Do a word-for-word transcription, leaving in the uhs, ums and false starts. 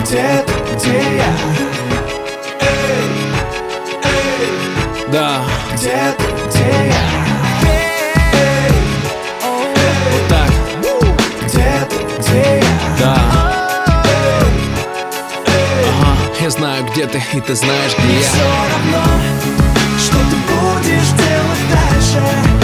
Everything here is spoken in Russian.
Где ты, где я? Эй, эй, Да, где ты, где я? Эй, вот так, где ты, где я? да. Ага, я знаю, где ты, и ты знаешь, где Мне я. все равно, что ты будешь делать дальше.